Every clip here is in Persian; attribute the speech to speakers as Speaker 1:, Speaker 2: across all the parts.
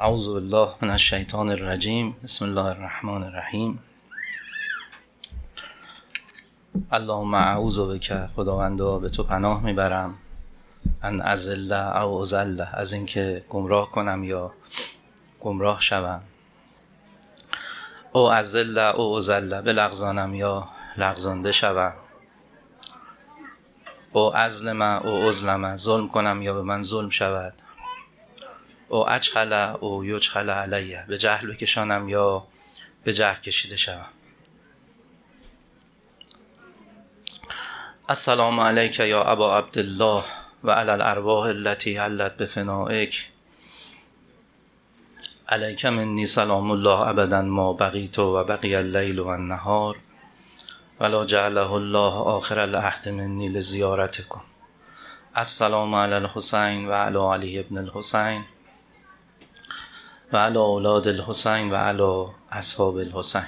Speaker 1: اعوذ بالله من الشیطان الرجیم. بسم الله الرحمن الرحیم. اللهم اعوذ بک، خداوندا به تو پناه میبرم، ان اضل او اضل، از اینکه گمراه کنم یا گمراه شوم، او اضل او اضل، بلغزانم یا لغزانده شوم، او اظلم او اظلم، ظلم کنم یا به من ظلم شود، او اجهل او یجهل علیه، به جهل بکشانم یا به جهل کشیده شوم. السلام علیک یا ابا عبدالله و علی الارواح التي حلت بفنائک، علیک منی سلام الله ابدا ما بقیت و بقی اللیل و النهار ولا جعله الله آخر العهد منی لزیارتکم. السلام علی الحسین و علی علی ابن الحسین و علی اولاد الحسین و علی اصحاب الحسین.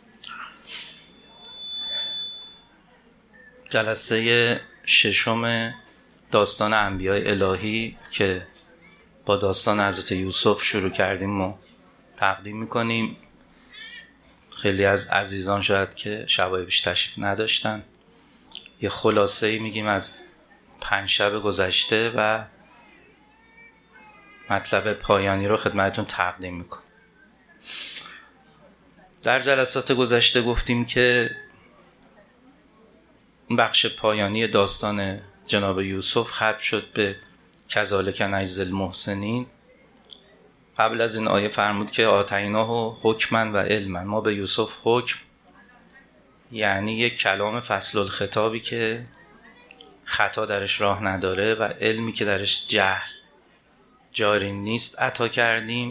Speaker 1: جلسه ششم داستان انبیاء الهی که با داستان حضرت یوسف شروع کردیم و تقدیم میکنیم. خیلی از عزیزان شاید که شبای پیش تشریف نداشتن، یه خلاصه‌ای میگیم از 5 شب گذشته و مطلب پایانی رو خدمتتون تقدیم میکنم. در جلسات گذشته گفتیم که بخش پایانی داستان جناب یوسف ختم شد به کذالک نجزی المحسنین. قبل از این آیه فرمود که آتیناه حکما و علما، ما به یوسف حکم، یعنی یک کلام فصل الخطابی که خطا درش راه نداره و علمی که درش جهل جاری نیست عطا کردیم.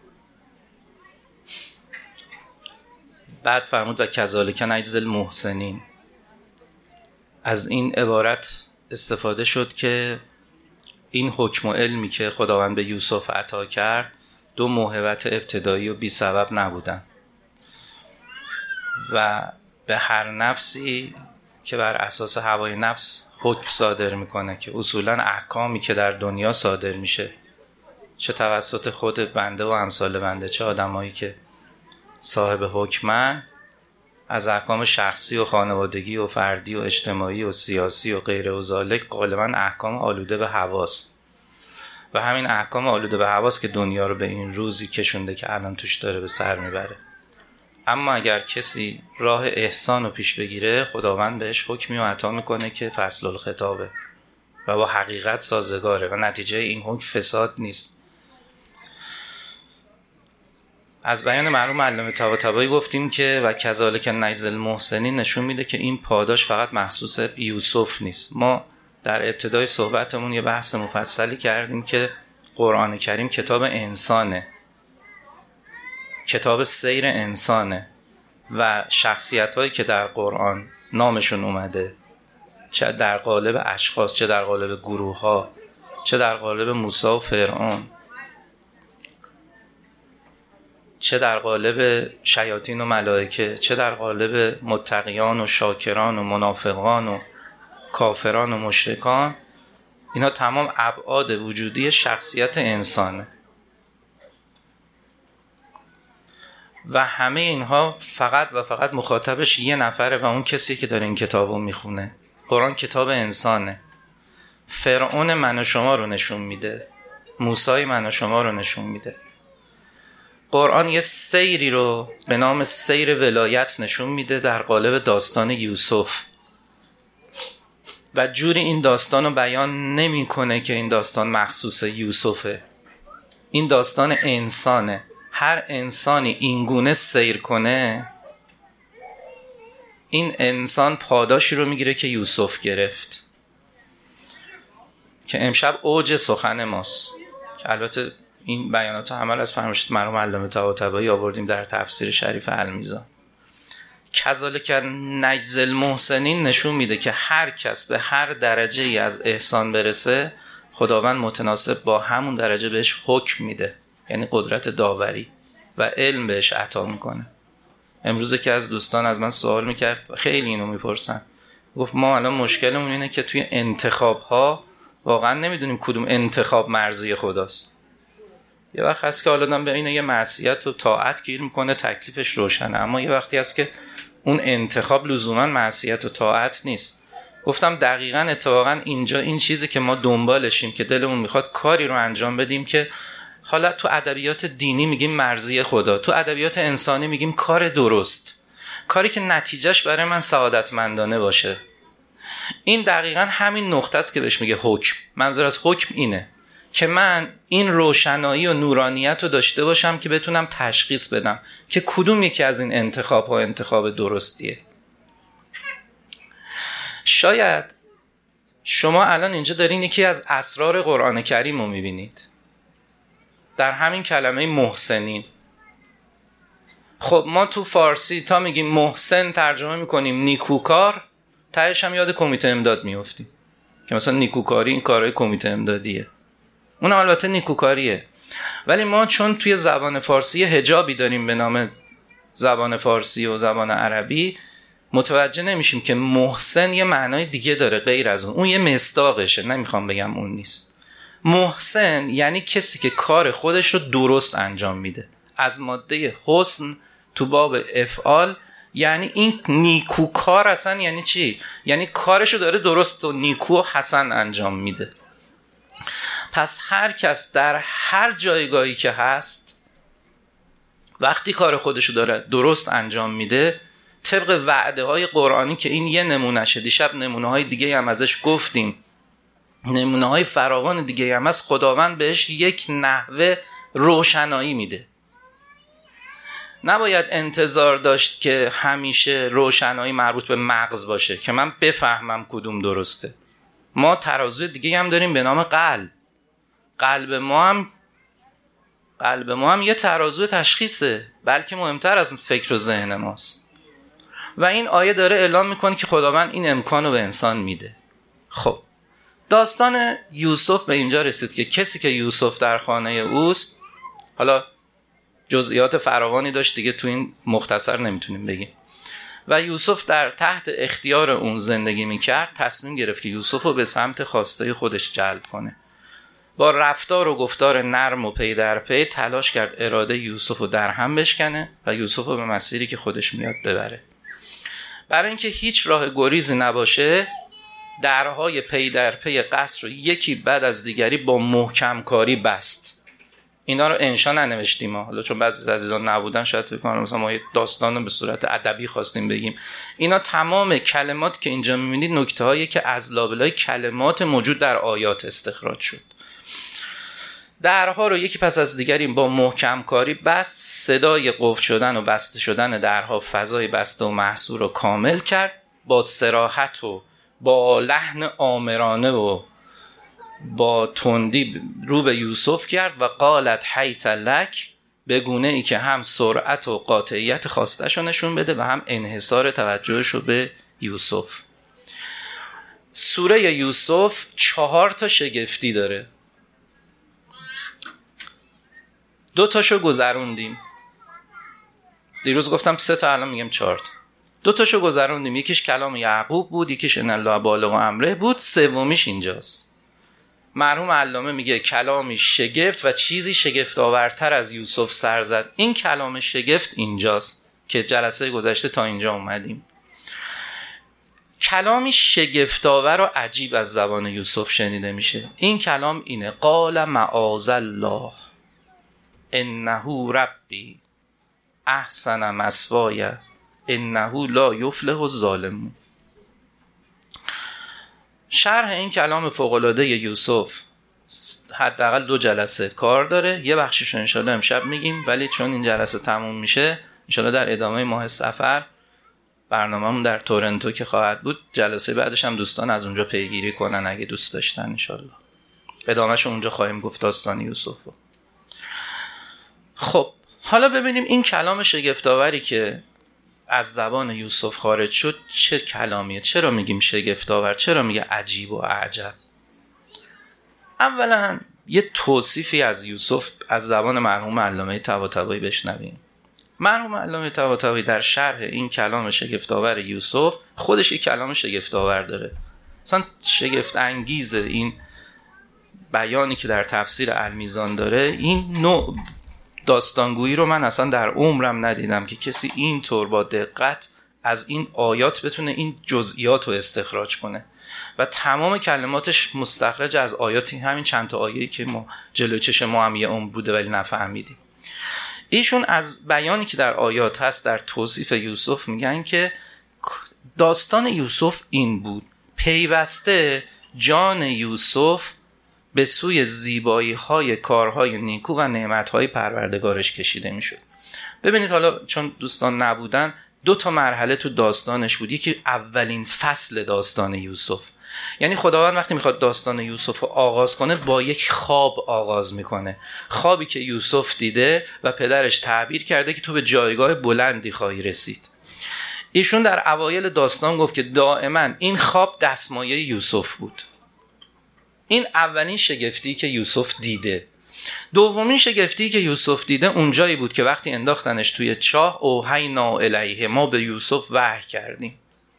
Speaker 1: بعد فرمود و کذالک نجزی المحسنین. از این عبارت استفاده شد که این حکم و علمی که خداوند به یوسف عطا کرد 2 موهبت ابتدایی و بی سبب نبودن و به هر نفسی که بر اساس هوای نفس حکم صادر میکنه، که اصولا احکامی که در دنیا صادر میشه چه توسط خود بنده و امثال بنده، چه آدمایی که صاحب حکمن، از احکام شخصی و خانوادگی و فردی و اجتماعی و سیاسی و غیره و ذالک، غالبا احکام آلوده به هواست و همین احکام آلوده به هواست که دنیا رو به این روزی کشونده که الان توش داره به سر میبره. اما اگر کسی راه احسان رو پیش بگیره، خداوند بهش حکمی رو عطا میکنه که فصل الخطابه و با حقیقت سازگاره و نتیجه این حکم فساد نیست. از بیان مرحوم علامه طباطبایی گفتیم که و کذالک نجزی المحسنین نشون میده که این پاداش فقط مخصوص یوسف نیست. ما در ابتدای صحبتمون یه بحث مفصلی کردیم که قرآن کریم کتاب انسانه، کتاب سیر انسانه و شخصیت‌هایی که در قرآن نامشون اومده، چه در قالب اشخاص، چه در قالب گروه‌ها، چه در قالب موسی و فرعون، چه در قالب شیاطین و ملائکه، چه در قالب متقیان و شاکران و منافقان و کافران و مشرکان، اینا تمام ابعاد وجودی شخصیت انسانه و همه اینها فقط و فقط مخاطبش یه نفره و اون کسی که داره این کتابو میخونه. قرآن کتاب انسانه. فرعون من و شما رو نشون میده، موسی من و شما رو نشون میده. قرآن یه سیری رو به نام سیر ولایت نشون میده در قالب داستان یوسف و جوری این داستان رو بیان نمی کنه که این داستان مخصوص یوسفه. این داستان انسانه. هر انسانی اینگونه سیر کنه، این انسان پاداشی رو میگیره که یوسف گرفت، که امشب اوج سخن ماست. که البته این بیانات همه از فرمایشات مرحوم علامه طباطبایی آوردیم در تفسیر شریف المیزان. کذالک نجزی المحسنین نشون میده که هر کس به هر درجه ای از احسان برسه، خداوند متناسب با همون درجه بهش حکم میده، یعنی قدرت داوری و علم بهش عطا میکنه. امروز که از دوستان از من سوال میکرد و خیلی اینو میپرسن، گفت ما الان مشکلمون اینه که توی انتخاب ها واقعا نمیدونیم کدوم انتخاب مرضی خداست. یه وقت هست که حالا آدم بین یه معصیت و طاعت گیر میکنه، تکلیفش روشنه، اما یه وقتی هست که اون انتخاب لزوما معصیت و طاعت نیست. گفتم دقیقاً اتفاقاً اینجا این چیزی که ما دنبالشیم که دلمون میخواد کاری رو انجام بدیم که حالا تو ادبیات دینی میگیم مرضی خدا، تو ادبیات انسانی میگیم کار درست، کاری که نتیجهش برای من سعادتمندانه باشه. این دقیقاً همین نقطه است که بهش میگه حکم. منظور از حکم اینه که من این روشنایی و نورانیت رو داشته باشم که بتونم تشخیص بدم که کدوم یکی از این انتخاب ها انتخاب درستیه. شاید شما الان اینجا دارین یکی از اسرار قرآن کریم رو میبینید در همین کلمه محسنین. خب ما تو فارسی تا میگیم محسن ترجمه میکنیم نیکوکار، تهش هم یاد کمیته امداد میافتیم که مثلا نیکوکاری این کارهای کمیته امدادیه، اونم البته نیکوکاریه. ولی ما چون توی زبان فارسی حجابی داریم به نام زبان فارسی و زبان عربی، متوجه نمیشیم که محسن یه معنای دیگه داره غیر از اون یه مصداقشه، نمیخوام بگم اون نیست. محسن یعنی کسی که کار خودش رو درست انجام میده، از ماده حسن تو باب افعال، یعنی این نیکوکار اصلا یعنی چی؟ یعنی کارشو داره درست و نیکو و حسن انجام میده. پس هر کس در هر جایگاهی که هست وقتی کار خودشو داره درست انجام میده طبق وعده های قرآنی که این یه نمونهشه، دیشب نمونه های دیگه هم ازش گفتیم، نمونه های فراوان دیگه هم از خداوند بهش یک نحوه روشنایی میده. نباید انتظار داشت که همیشه روشنایی مربوط به مغز باشه که من بفهمم کدوم درسته. ما ترازوی دیگه هم داریم به نام قلب. قلب ما هم یه ترازو تشخیصه، بلکه مهمتر از فکر و ذهن ماست. و این آیه داره اعلام میکنه که خداوند این امکانو به انسان میده. خب داستان یوسف به اینجا رسید که کسی که یوسف در خانه اوست، حالا جزئیات فراوانی داشت دیگه تو این مختصر نمیتونیم بگیم، و یوسف در تحت اختیار اون زندگی میکرد، تصمیم گرفت که یوسف رو به سمت خواسته خودش جلب کنه. با رفتار و گفتار نرم و پی در پی تلاش کرد اراده یوسف رو در هم بشکنه و یوسف رو به مسیری که خودش میاد ببره. برای اینکه هیچ راه گریزی نباشه، درهای پی در پی قصر رو یکی بعد از دیگری با محکم کاری بست. اینا رو انشا ننوشتیم حالا چون بعضی عزیزان نبودن شاید فکر کنن مثلا ما یه داستان رو به صورت ادبی خواستیم بگیم. اینا تمام کلمات که اینجا می‌بینید نکته‌هایی که از لابلای کلمات موجود در آیات استخراج شد. درها رو یکی پس از دیگری با محکم کاری بست، صدای قفل شدن و بسته شدن درها فضای بسته و محصور رو کامل کرد، با صراحت و با لحن آمرانه و با تندی رو به یوسف کرد و قالت حیت لک، به گونه ای که هم سرعت و قاطعیت خواستش رو نشون بده و هم انحصار توجهش رو به یوسف. سوره یوسف 4 تا شگفتی داره. 2 تاشو گذروندیم. دیروز گفتم 3 تا، الان میگم 4 تا. 2 تاشو گذروندیم. یکیش کلام یعقوب بود، یکیش ان الله بالغ امره بود، سومیش اینجاست. مرحوم علامه میگه کلامی شگفت و چیزی شگفت آورتر از یوسف سر زد. این کلام شگفت اینجاست که جلسه گذشته تا اینجا اومدیم. کلامی شگفت آور و عجیب از زبان یوسف شنیده میشه. این کلام اینه: قال معاذ الله انه ربی احسن مثوای انه لا یفلح الظالمون. شرح این کلام فوق‌العاده یوسف حداقل 2 جلسه کار داره. یه بخشش رو انشالله امشب میگیم، ولی چون این جلسه تموم میشه انشالله در ادامه ماه صفر برنامه‌مون در تورنتو که خواهد بود، جلسه بعدش هم دوستان از اونجا پیگیری کنن اگه دوست داشتن. انشالله ادامهش اونجا خواهیم گفت داستان یوسف. خب حالا ببینیم این کلام شگفت‌آوری که از زبان یوسف خارج شد چه کلامیه. چرا میگیم شگفت‌آور؟ چرا میگه عجیب و اعجب؟ اولا یه توصیفی از یوسف از زبان مرحوم علامه طباطبایی بشنویم. مرحوم علامه طباطبایی در شرح این کلام شگفت‌آور یوسف خودش یک کلام شگفت‌آور داره. مثلا شگفت انگیزه این بیانی که در تفسیر المیزان داره، این نوع داستانگویی رو من اصلا در عمرم ندیدم که کسی اینطور با دقت از این آیات بتونه این جزئیات رو استخراج کنه و تمام کلماتش مستخرج از آیاتی، همین چند تا آیه‌ای که ما جلوی چشم ما هم یه عمر بوده ولی نفهمیدیم. ایشون از بیانی که در آیات هست در توصیف یوسف میگن که داستان یوسف این بود: پیوسته جان یوسف به سوی زیبایی‌های کارهای نیکو و نعمت‌های پروردگارش کشیده میشد. ببینید حالا چون دوستان نبودن، 2 مرحله تو داستانش بود. یکی اولین فصل داستان یوسف، یعنی خداوند وقتی میخواد داستان یوسف رو آغاز کنه با یک خواب آغاز میکنه، خوابی که یوسف دیده و پدرش تعبیر کرده که تو به جایگاه بلندی خواهی رسید. ایشون در اوایل داستان گفت که دائما این خواب دستمایه یوسف بود. این اولین شگفتی که یوسف دیده. دومین شگفتی که یوسف دیده اونجایی بود که وقتی انداختنش توی چاه، اوحینا الیه، ما به یوسف وحی کردیم.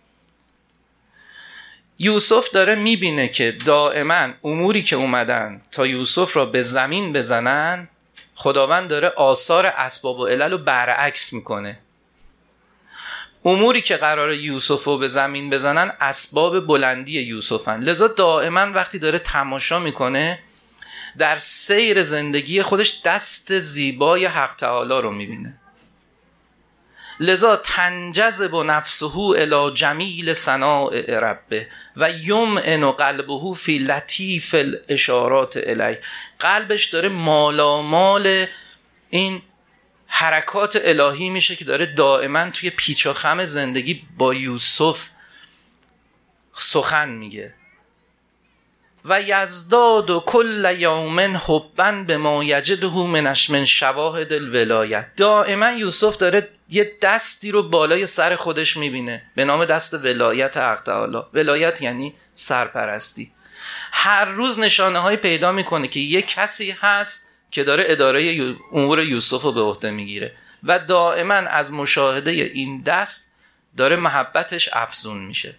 Speaker 1: یوسف داره میبینه که دائما اموری که اومدن تا یوسف را به زمین بزنن، خداوند داره آثار اسباب و علل رو برعکس میکنه. اموری که قراره یوسف رو به زمین بزنن اسباب بلندی یوسفن. لذا دائما وقتی داره تماشا میکنه در سیر زندگی خودش دست زیبای حق تعالی رو میبینه. لذا تنجذب نفسه الی جمیل صنائع ربه و یمعن قلبه فی لطیف الاشارات الیه. قلبش داره مالامال این حرکات الهی میشه که داره دائما توی پیچ و خم زندگی با یوسف سخن میگه. و یزداد کل یوم حبا بما یجده من شواهد الولایت. دائما یوسف داره یه دستی رو بالای سر خودش میبینه به نام دست ولایت حق تعالی. ولایت یعنی سرپرستی. هر روز نشانه های پیدا میکنه که یه کسی هست که داره اداره امور یوسف رو به عهده میگیره و دائما از مشاهده این دست داره محبتش افزون میشه.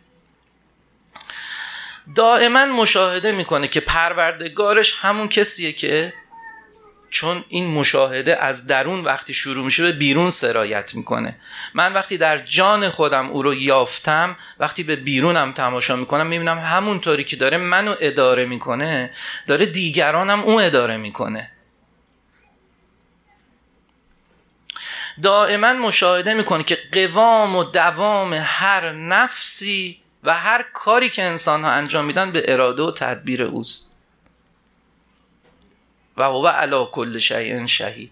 Speaker 1: دائما مشاهده میکنه که پروردگارش همون کسیه که چون این مشاهده از درون وقتی شروع میشه به بیرون سرایت میکنه. من وقتی در جان خودم او رو یافتم، وقتی به بیرونم تماشا میکنم میبینم همونطوری که داره منو اداره میکنه داره دیگرانم اون اداره میکنه. دائما مشاهده میکنه که قوام و دوام هر نفسی و هر کاری که انسان ها انجام میدن به اراده و تدبیر اوست. و هو علی کل شیء شهید.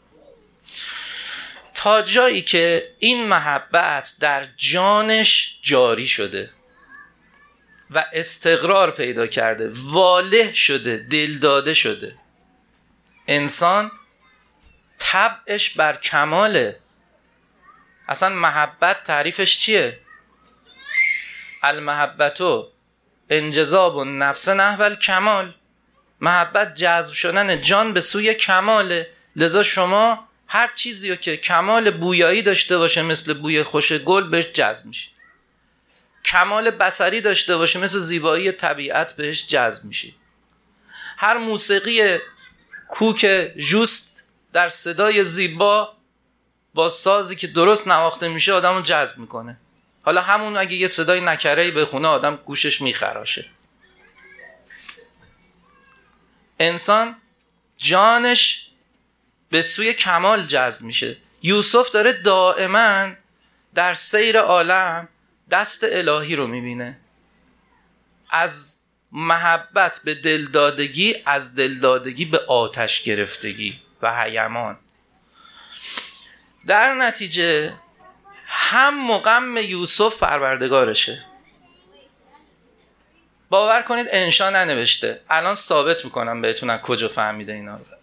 Speaker 1: تا جایی که این محبت در جانش جاری شده و استقرار پیدا کرده، واله شده، دل داده شده. انسان طبعش بر کماله. اصلا محبت تعریفش چیه؟ المحبتو انجذاب النفس نحو الکمال. محبت جذب شدن جان به سوی کماله. لذا شما هر چیزی رو که کمال بویایی داشته باشه مثل بوی خوش گل بهش جذب میشی، کمال بصری داشته باشه مثل زیبایی طبیعت بهش جذب میشی. هر موسیقی کوک جوست در صدای زیبا با سازی که درست نواخته میشه آدمو جذب میکنه. حالا همون اگه یه صدای نکره‌ای بخونه آدم گوشش میخراشه. انسان جانش به سوی کمال جذب میشه. یوسف داره دائما در سیر عالم دست الهی رو میبینه. از محبت به دلدادگی، از دلدادگی به آتش گرفتگی و هیمان. در نتیجه هم مقام یوسف پروردگارشه. باور کنید انشا ننوشته. الان ثابت میکنم بهتون از کجا فهمیده اینا رو.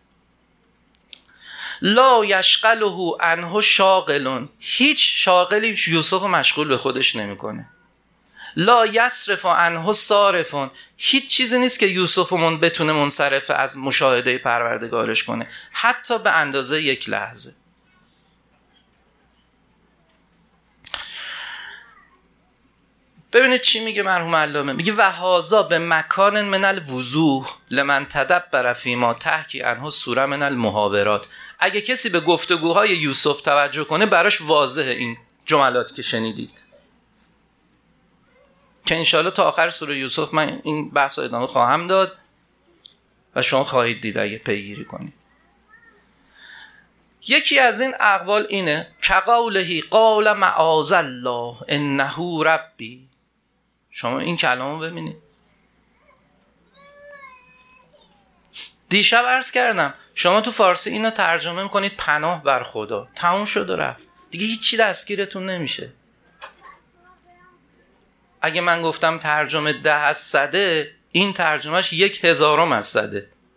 Speaker 1: لا یشغله عنه شاغل. هیچ شاغلی یوسف مشغول به خودش نمیکنه. لا یصرف عنه صارف. هیچ چیزی نیست که یوسفمون بتونه منصرف از مشاهده پروردگارش کنه، حتی به اندازه یک لحظه. ببینید چی میگه مرحوم علامه، میگه و هذا به مکان من الوضوح لمن تدبر فیما تحکی عنه سوره من المحاورات. اگه کسی به گفتگوهای یوسف توجه کنه براش واضحه این جملات که شنیدید، که انشاءالله تا آخر سوره یوسف من این بحث ادامه خواهم داد و شما خواهید دید اگه پیگیری کنید. یکی از این اقوال اینه کقوله قال معاذ الله انه ربی. شما این کلامو ببینید. دیشب عرض کردم شما تو فارسی اینو ترجمه میکنید پناه بر خدا، تموم شد و رفت دیگه، هیچی دستگیرتون نمیشه. اگه من گفتم ترجمه 10 از 100، این ترجمهش 1000 از 100.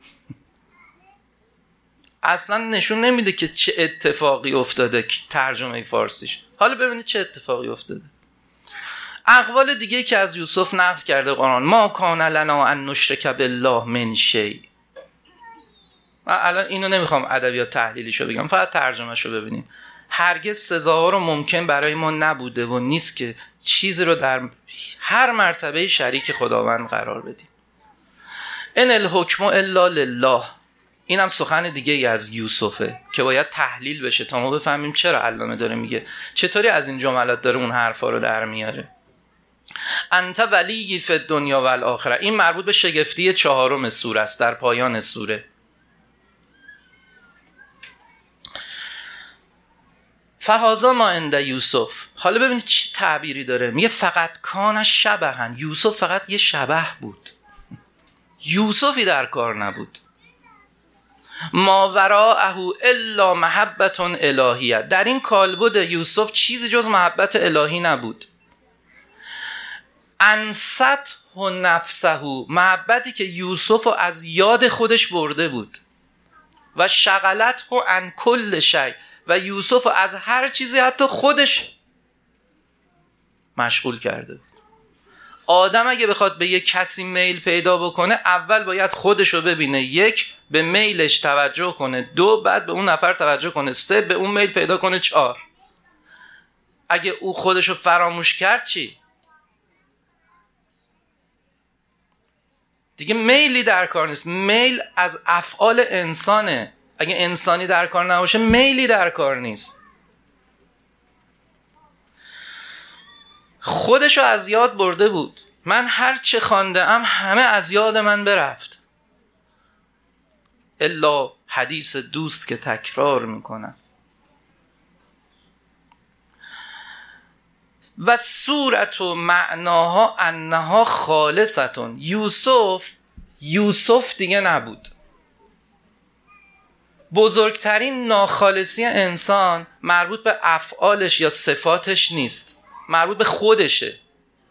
Speaker 1: اصلا نشون نمیده که چه اتفاقی افتاده که ترجمه فارسیش. حالا ببینید چه اتفاقی افتاده. اقوال دیگه که از یوسف نقل کرده قرآن، ما کان لنا ان نشرک بالله من شیء. الان اینو نمیخوام ادبیات تحلیلیشو بگم، فقط ترجمهشو ببینیم. هرگز سزاوار و ممکن برای ما نبوده و نیست که چیزی رو در هر مرتبه شریک خداوند قرار بدیم. ان الحکم الا لله. این هم سخن دیگه ای از یوسفه که باید تحلیل بشه تا ما بفهمیم چرا علامه داره میگه، چطوری از این جملات داره اون حرفا رو در میاره. انت ولی فی الدنیا و الاخره. این مربوط به شگفتی 4 سوره است، در پایان سوره. فهذا ما عند یوسف. حالا ببینید چه تعبیری داره، میگه فقط کان شبهن. یوسف فقط یه شبح بود، یوسفی در کار نبود. ما وراءه الا محبت الهیه. در این کالبد یوسف چیزی جز محبت الهی نبود. انست و نفسه، محبتی که یوسف رو از یاد خودش برده بود. و شغلت و عن کل شی، و یوسف رو از هر چیزی حتی خودش مشغول کرده بود. آدم اگه بخواد به یک کسی میل پیدا بکنه، اول باید خودش رو ببینه، 1 به میلش توجه کنه، 2 بعد به اون نفر توجه کنه، 3 به اون میل پیدا کنه، 4 اگه او خودش رو فراموش کرد چی؟ دیگه میلی در کار نیست. میل از افعال انسانه. اگه انسانی در کار نباشه میلی در کار نیست. خودشو از یاد برده بود. من هر چه خوانده ام همه از یاد من برفت، الا حدیث دوست که تکرار میکنم. و صورت و معناها انها خالصتون. یوسف دیگه نبود. بزرگترین ناخالصی انسان مربوط به افعالش یا صفاتش نیست، مربوط به خودشه.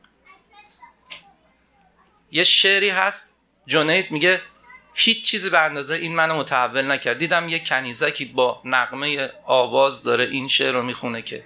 Speaker 1: یه شعری هست جنید میگه هیچ چیزی به اندازه این منو متحول نکرد. دیدم یه کنیزکی با نغمه آواز داره این شعر رو میخونه که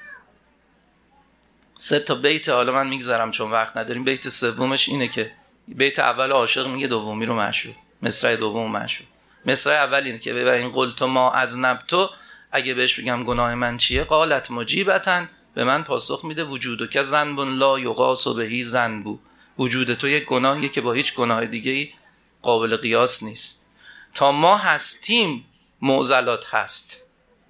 Speaker 1: 3 تا بیت، حالا من میگذارم چون وقت نداریم. بیت سومش اینه که بیت اول عاشق میگه دومی رو معشوق، مصرع دوم معشوق. مصرع اول اینه که ببین قلت ما از نبتو، اگه بهش بگم گناه من چیه، قالت مجیبتن، به من پاسخ میده وجودو که ذنب لا یقاس بهی ذنبو. وجود تو یک گناهیه که با هیچ گناه دیگه‌ای قابل قیاس نیست. تا ما هستیم معضلات هست.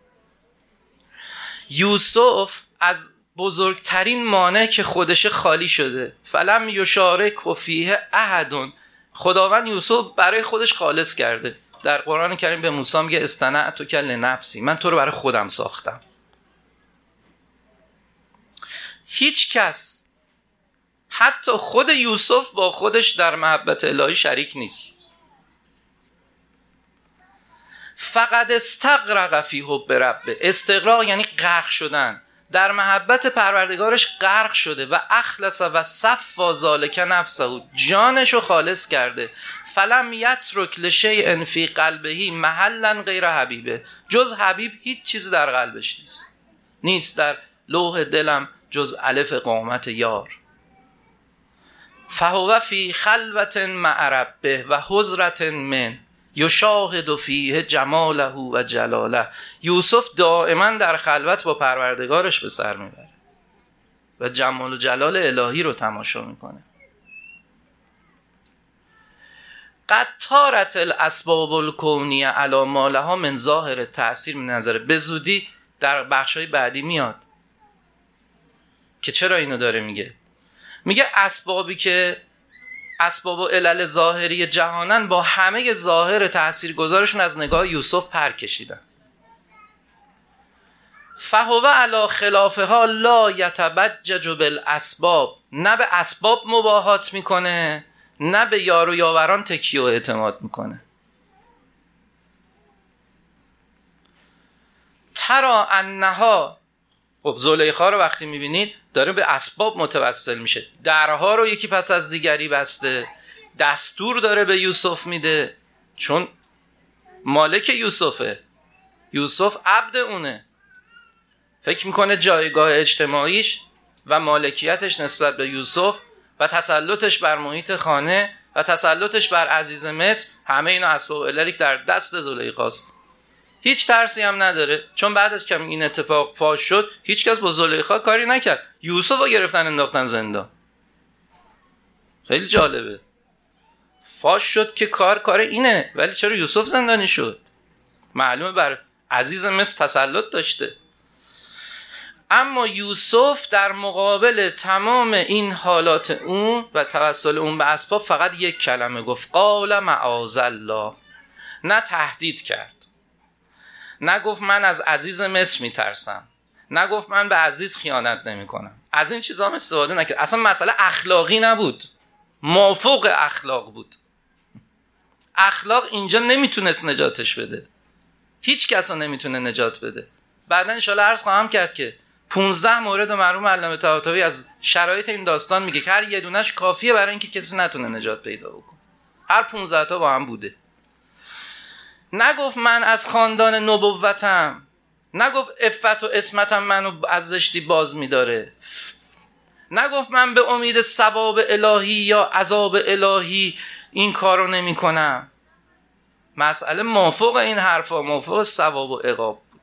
Speaker 1: یوسف از بزرگترین مانع که خودش خالی شده، فلم یشارک فیه احد. خداوند یوسف برای خودش خالص کرده. در قرآن کریم به موسی میگه اصطنعتک لنفسی، من تو رو برای خودم ساختم. هیچ کس حتی خود یوسف با خودش در محبت الهی شریک نیست. فقط استغرق فی حب ربه. استغراق یعنی غرق شدن. در محبت پروردگارش غرق شده. و اخلص و صفا ذالک نفسه، جانشو خالص کرده. فلم یترک لشیء فی قلبه محلا غیر حبیبه. جز حبیب هیچ چیز در قلبش نیست در لوح دلم جز الف قامت یار. فهو فی خلوت مع ربه و حضرت من یشاهد فیه جماله و جلاله. یوسف دائما در خلوت با پروردگارش به سر میبره و جمال و جلال الهی رو تماشا میکنه. قد طارت الاسباب الکونیه علی ما لها من ظاهر تأثیر من نظره. به زودی در بخشای بعدی میاد که چرا اینو داره میگه. میگه اسبابی که اسباب و علل ظاهری جهانن با همه ظاهر تاثیرگذارشون از نگاه یوسف پر کشیدن. فهو علی خلافها لا یتبجج بالاسباب. نه به اسباب مباهات میکنه، نه به یار و یاوران تکیه و اعتماد میکنه. ترا انها، خب زلیخا رو وقتی میبینید داره به اسباب متوسل میشه، درها رو یکی پس از دیگری بسته، دستور داره به یوسف میده، چون مالک یوسفه، یوسف عبد اونه. فکر میکنه جایگاه اجتماعیش و مالکیتش نسبت به یوسف و تسلطش بر محیط خانه و تسلطش بر عزیز مصر، همه اینا اسباب و عللی در دست زلیخاست. هیچ ترسی هم نداره، چون بعد از که این اتفاق فاش شد هیچ کس با زلیخا کاری نکرد، یوسف رو گرفتن انداختن زندان. خیلی جالبه، فاش شد که کار اینه، ولی چرا یوسف زندانی شد؟ معلومه بر عزیز مصر تسلط داشته. اما یوسف در مقابل تمام این حالات اون و توسل اون به اسباب فقط یک کلمه گفت، قال معاذ الله. نه تهدید کرد، نه گفت من از عزیز مصر میترسم، نه گفت من به عزیز خیانت نمی کنم. از این چیزا هم استفاده نکرد. اصلا مسئله اخلاقی نبود، مافوق اخلاق بود. اخلاق اینجا نمیتونست نجاتش بده، هیچ کس رو نمیتونه نجات بده. بعدا انشالله عرض خواهم کرد که 15 مورد و مرحوم علامه طباطبایی از شرایط این داستان میگه که هر یه دونش کافیه برای اینکه کسی نتونه نجات پیدا بکنه. هر 15 تا با هم بوده. نگفت من از خاندان نبوتم، نگفت عفت و عصمتم منو از زشتی باز میداره، نگفت من به امید ثواب الهی یا عذاب الهی این کارو نمی کنم. مسئله موافق این حرفا، موافق ثواب و عقاب بود.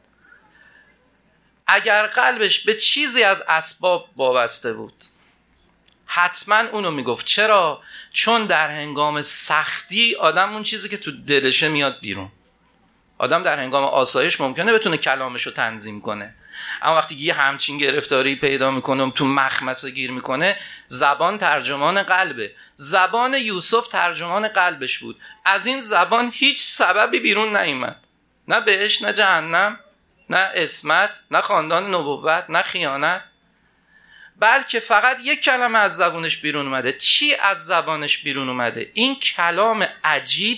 Speaker 1: اگر قلبش به چیزی از اسباب وابسته بود حتما اونو میگفت. چرا؟ چون در هنگام سختی آدم اون چیزی که تو دلشه میاد بیرون. آدم در هنگام آسایش ممکنه بتونه کلامشو تنظیم کنه، اما وقتی یه همچین گرفتاری پیدا میکنه تو مخمسه گیر میکنه، زبان ترجمان قلبه. زبان یوسف ترجمان قلبش بود. از این زبان هیچ سببی بیرون نیامد، نه بهشت، نه جهنم، نه عصمت، نه خاندان نبوت، نه خیانت، بلکه فقط یک کلمه از زبانش بیرون اومده. چی از زبانش بیرون اومده؟ این کلام عجیب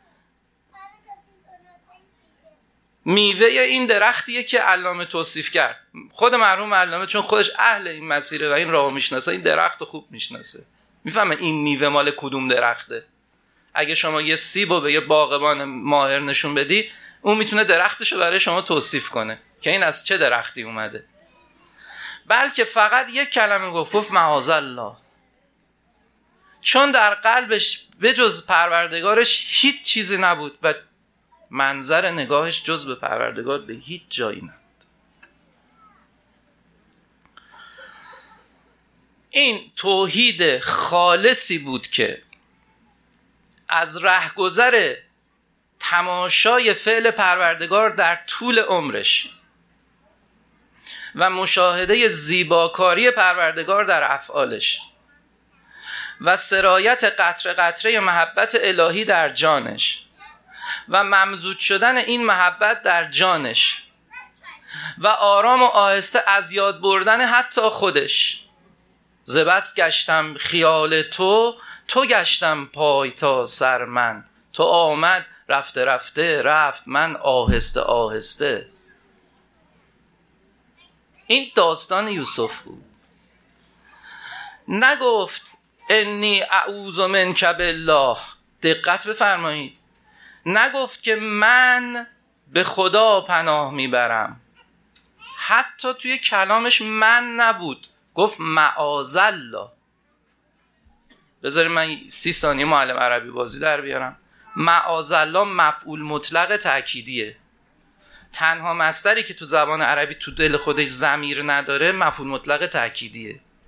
Speaker 1: میوه این درختیه که علامه توصیف کرد. خود مرحوم علامه چون خودش اهل این مسیره و این راهو میشناسه، این درخت رو خوب میشناسه، میفهمه این میوه مال کدوم درخته. اگه شما یه سیبو به یه باغبان ماهر نشون بدی، اون میتونه درختشو برای شما توصیف کنه که این از چه درختی اومده. بلکه فقط یک کلمه گفت معاذ الله، چون در قلبش بجز پروردگارش هیچ چیزی نبود و منظر نگاهش جز به پروردگار به هیچ جایی نبود. این توحید خالصی بود که از رهگذر تماشای فعل پروردگار در طول عمرش و مشاهده زیباکاری پروردگار در افعالش و سرایت قطره قطره محبت الهی در جانش و ممزوج شدن این محبت در جانش و آرام و آهسته از یاد بردن حتی خودش. ز بس گشتم خیال تو گشتم پای تا سر من، تو آمد رفته رفته رفت من آهسته آهسته. این داستان یوسف بود. نگفت انی اعوذ منک بالله، دقت بفرمایید، نگفت که من به خدا پناه میبرم. حتی توی کلامش من نبود، گفت معاذ الله. بذارید من 30 ثانیه معلم عربی بازی در بیارم. معاذ الله مفعول مطلق تأکیدیه. تنها مصدری که تو زبان عربی تو دل خودش ضمیر نداره مفعول مطلق تأکیدیه.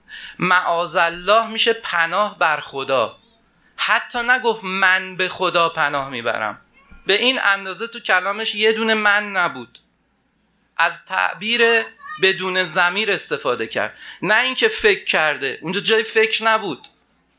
Speaker 1: معاذالله میشه پناه بر خدا. حتی نگفت من به خدا پناه میبرم. به این اندازه تو کلامش یه دونه من نبود. از تعبیر بدون ضمیر استفاده کرد، نه اینکه فکر کرده، اونجا جای فکر نبود.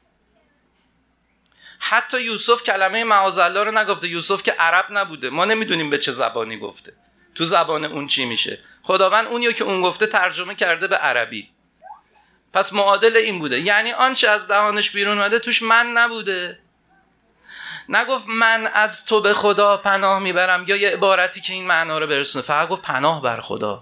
Speaker 1: حتی یوسف کلمه معاذالله رو نگفته. یوسف که عرب نبوده، ما نمیدونیم به چه زبانی گفته، تو زبان اون چی میشه. خداوند اونیو که اون گفته ترجمه کرده به عربی، پس معادل این بوده. یعنی آنچه از دهانش بیرون اومده توش من نبوده. نگفت من از تو به خدا پناه میبرم یا یه عبارتی که این معنا رو برسونه، فقط گفت پناه بر خدا.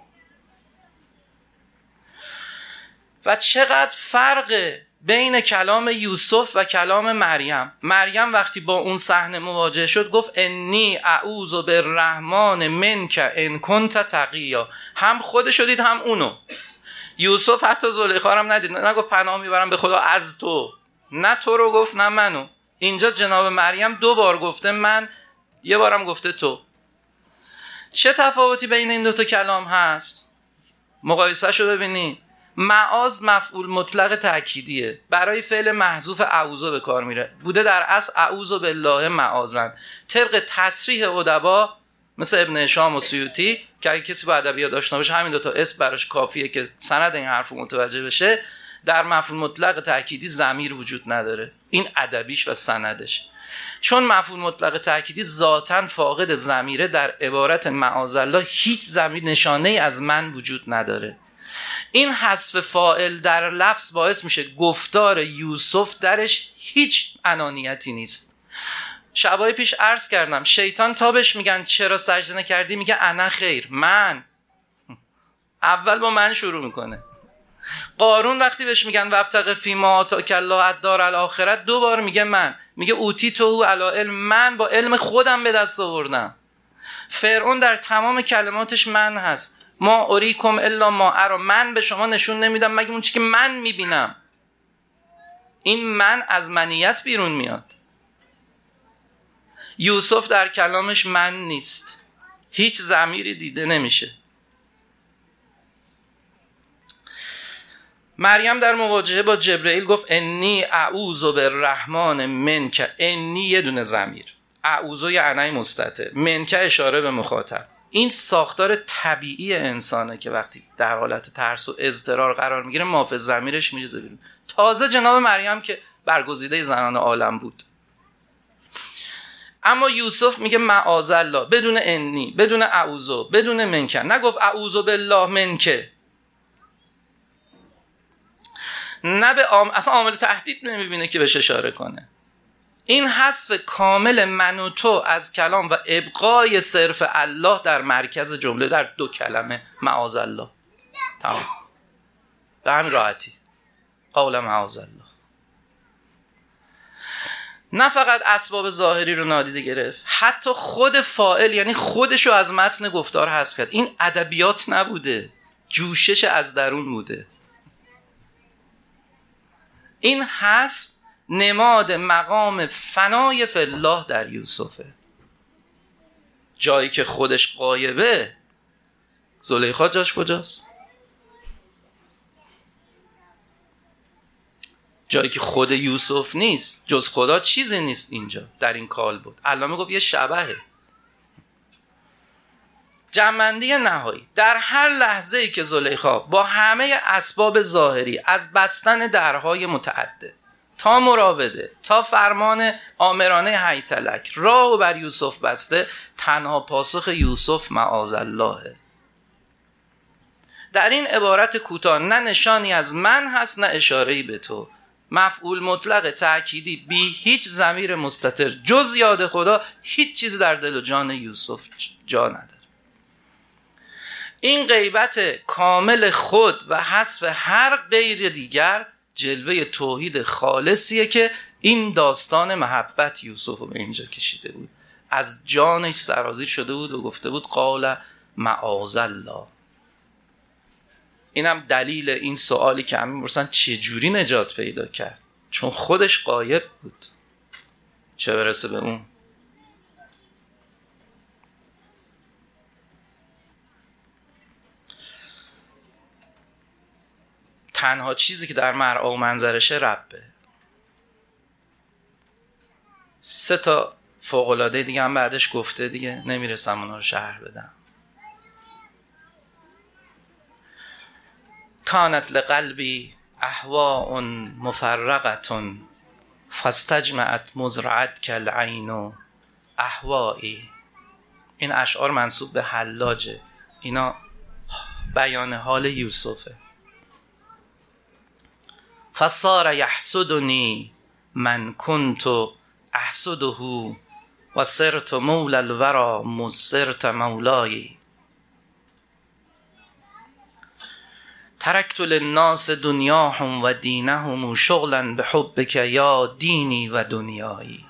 Speaker 1: و چقدر فرق بین کلام یوسف و کلام مریم. مریم وقتی با اون صحنه مواجه شد گفت انی اعوذ بالرحمن منک ان کنت تقیا. هم خودشو دید هم اونو. یوسف حتی زلیخا هم ندید، نگفت پناه میبرم به خدا از تو، نه تو رو گفت نه منو. اینجا جناب مریم 2 بار گفته من، 1 بارم گفته تو. چه تفاوتی بین این 2 تا کلام هست؟ مقایسه شو ببینید. معاذ مفعول مطلق تأکیدیه، برای فعل محذوف اعوذ به کار میره، بوده در اصل اعوذ بالله معاذن. طبق تصریح ادبا مثل ابن هشام و سیوطی که اگه کسی با ادبیات آشنا باشه همین 2 تا اسم براش کافیه که سند این حرف متوجه بشه. در مفعول مطلق تأکیدی ضمیر وجود نداره، این ادبیش و سندش. چون مفعول مطلق تأکیدی ذاتاً فاقد ضمیره، در عبارت معاذالله هیچ ضمیر نشانه از من وجود نداره. این حذف فاعل در لفظ باعث میشه گفتار یوسف درش هیچ انانیتی نیست. شبای پیش عرض کردم شیطان تابش میگن چرا سجده نکردی، میگه انا خیر، من. اول با من شروع میکنه. قارون وقتی بهش میگن وابتغ فیما آتاک الله الدار الاخره 2 بار میگه من، میگه اوتیته علی علم، من با علم خودم به دست آوردم. فرعون در تمام کلماتش من هست. ما اریکم الا ما ارا، من به شما نشون نمیدم مگه اون چیزی که من میبینم. این من از منیت بیرون میاد. یوسف در کلامش من نیست، هیچ ضمیری دیده نمیشه. مریم در مواجهه با جبرئیل گفت انی اعوذ بالرحمن منک. انی یه دونه ضمیر، اعوذ یعنی مستتر، منک اشاره به مخاطب. این ساختار طبیعی انسانه که وقتی در حالت ترس و اضطرار قرار میگیره مافز ضمیرش میریزه بیرون. تازه جناب مریم که برگزیده زنان عالم بود. اما یوسف میگه معاذالله، بدون انی، بدون اعوذ، بدون منک. نگفت اعوذ بالله منک. نه به اصلا عامل تهدید نمیبینه که بهش اشاره کنه. این حذف کامل من و تو از کلام و ابقای صرف الله در مرکز جمله در 2 کلمه معاذالله. تمام، به همین راحتی. قول معاذالله. نه فقط اسباب ظاهری رو نادیده گرفت، حتی خود فاعل یعنی خودشو از متن گفتار حذف کرد. این ادبیات نبوده، جوشش از درون بوده. این حذف نماد مقام فنای فی الله در یوسفه. جایی که خودش غایبه، زلیخا جاش کجاست؟ جایی که خود یوسف نیست، جز خدا چیزی نیست اینجا در این کال بود. علامه گفت یه شبهه. جمع‌بندی نهایی، در هر لحظه‌ای که زلیخا با همه اسباب ظاهری از بستن درهای متعدد تا مراوده تا فرمان آمرانه هیتلک راه و بر یوسف بسته، تنها پاسخ یوسف معاذالله. در این عبارت کوتاه نه نشانی از من هست نه اشاره‌ای به تو. مفعول مطلق تأکیدی بی هیچ ضمیر مستتر جز یاد خدا، هیچ چیز در دل و جان یوسف جا نداره. این غیبت کامل خود و حذف هر غیر دیگر جلوه توحید خالصیه که این داستان محبت یوسف رو به اینجا کشیده بود. از جانش سرازیر شده بود و گفته بود قال معاذالله. اینم دلیل این سوالی که همین برسن چجوری نجات پیدا کرد، چون خودش غایب بود، چه برسه به اون. تنها چیزی که در مرعا و منظرشه ربه. 3 تا فوق‌العاده دیگه هم بعدش گفته، دیگه نمیرسم اونا رو شرح بدم. کانت لقلبی احواء مفرقة فاستجمعت مزرعت کالعین احوایی. این اشعار منسوب به حلاجه، اینا بیان حال یوسفه. فصار یحسدنی من کنت احسده و صرت مولا الورا مصرت مولایی. ترکت للناس دنیاهم و دینهم شغلا بحبک یا دینی و دنیایی.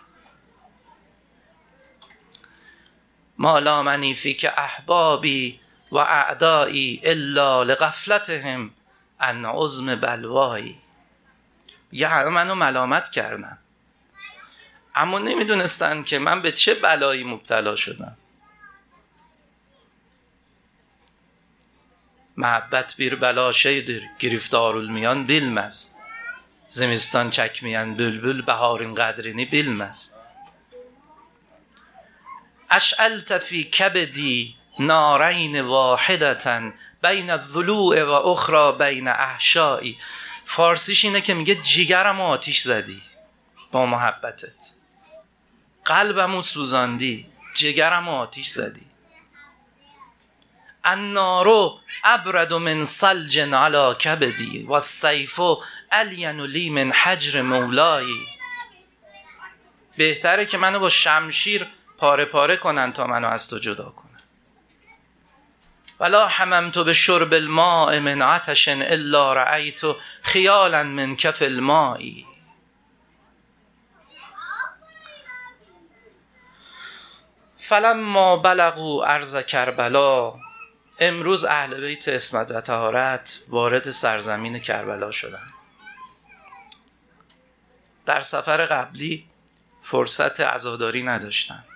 Speaker 1: ما لامنی فیک احبابی و اعدایی الا لغفلتهم عن عظم بلوایی. یه همه منو ملامت کردن اما نمیدونستن که من به چه بلایی مبتلا شدم. محبت بیر بلا şeydir giriftarülmiyan bilmez. زمستان çekmeyen bülbül baharın قدرini bilmez. اشعلت فی کبدی نارین واحدة بین الضلوع و اخرى بین احشایی. فارسیش اینه که میگه جگرم آتیش زدی با محبتت، قلبمو سوزاندی، جگرم آتیش زدی. النار ابرد من ثلج علی کبدی و السیف الین لی من حجر مولایی. بهتره که منو با شمشیر پاره پاره کنن تا منو از تو جدا کنن. ولا حممت بشرب الماء من عطش الا رأیت خیالا من کف الماء. فلما بلغوا ارض کربلا. امروز اهل بیت عصمت و طهارت وارد سرزمین کربلا شدن. در سفر قبلی فرصت عزاداری نداشتن.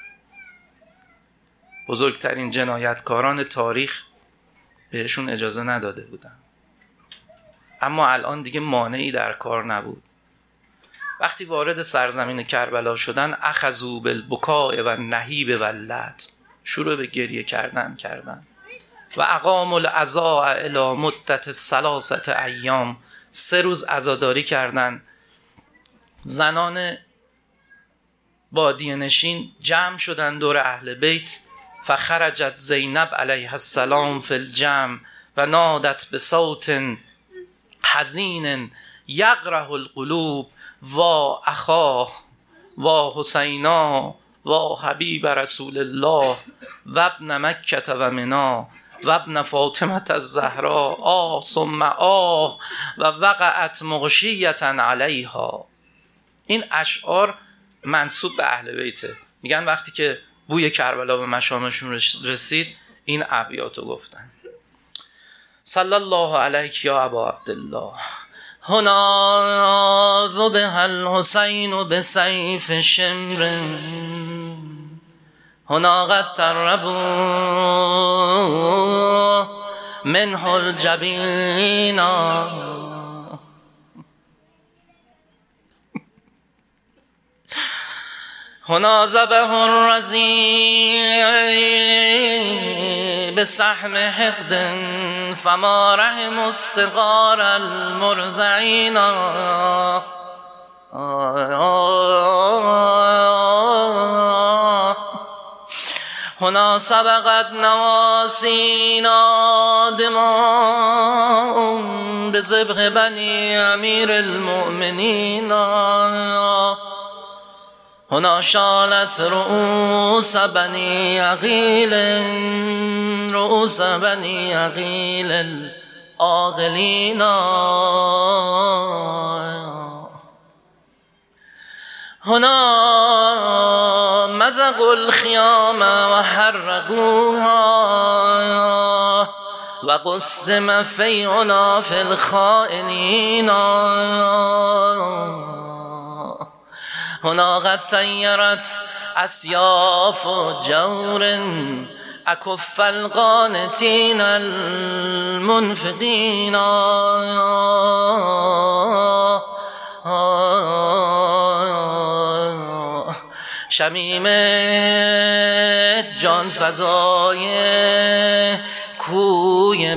Speaker 1: بزرگترین جنایتکاران تاریخ بهشون اجازه نداده بودن، اما الان دیگه مانعی در کار نبود. وقتی وارد سرزمین کربلا شدن اخذوا بالبکاء و نهیب و اللعب، شروع به گریه کردن و اقاموا العزاء الی مدت 3 ایام. 3 روز عزاداری کردن. زنان بادیه نشین جمع شدن دور اهل بیت. فخرجت زینب علیها السلام فی الجمع و نادت بصوت حزین یقرح القلوب و اخاه و حسینا و حبیب رسول الله و ابن مکه و منا و ابن فاطمه الزهراء ثم و وقعت مغشیه علیها. این اشعار منسوب به اهل بیته. میگن وقتی که بوی کربلا به مشامشون رسید این ابیاتو گفتن. صلی الله علیک یا ابا عبدالله هنا ذبح الحسین بسیف شمر هنا قد تربوا منه الجبین هنا ذبح الرضیع بسهم حقد فما رحم الصغار المرضعین هنا سبقت نواسینا دماء بذبح بنی امیر المؤمنین هنا شالت رؤوس بنی عقیل العاقلین هنا مزقوا الخیام و حرقوها و قسم فیعنا فی الخائنین هنا قد طیرت اسیاف جور اکف القانتین المنفقین شمیم جان فضای کوی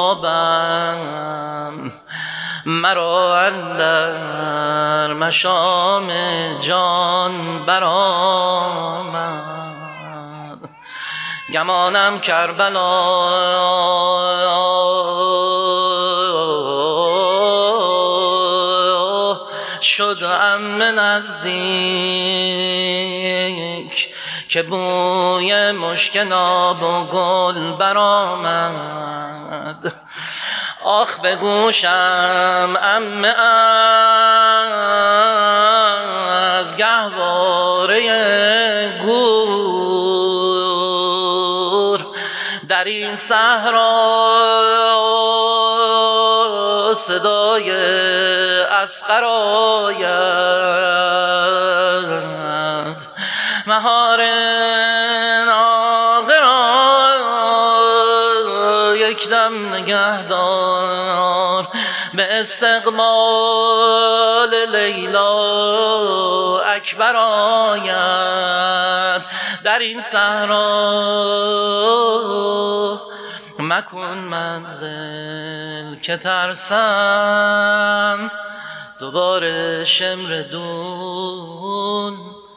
Speaker 1: بابم مرا اندر مشام جان برآمد گمانم کربلا شد ام نزدیک که بوی مشک ناب و گل برآمد آخ به گوشم ام از گهواره گور در این صحرا صدای اصغر آید مهار ناقه را یک دم نگهدار به استقبال لیلا اکبر آید در این صحرا مکن منزل که ترسم دوباره شمر دون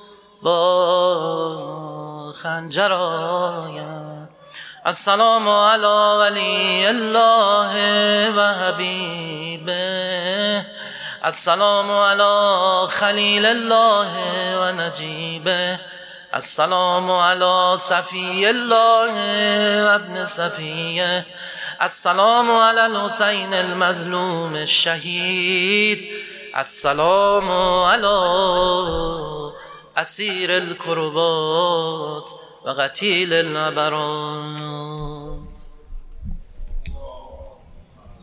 Speaker 1: با خنجر آید السلام علی ولی الله و حبیبه السلام علی خلیل الله و نجیبه السلام علی صفی الله و ابن صفیه السلام علی الحسین المظلوم الشهید السلام علی اسیر الکربات و قتیل الابرار